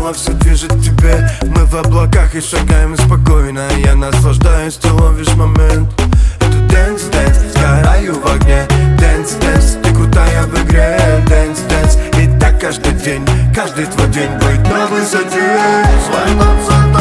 знала, все движет к тебе. Мы в облаках и шагаем спокойно. Я наслаждаюсь, ты ловишь момент. Это дэнс, дэнс, сгораю в огне. Дэнс, дэнс, ты крутая в игре. Дэнс, дэнс, и так каждый день, каждый твой день будет на высоте. Свой танцор.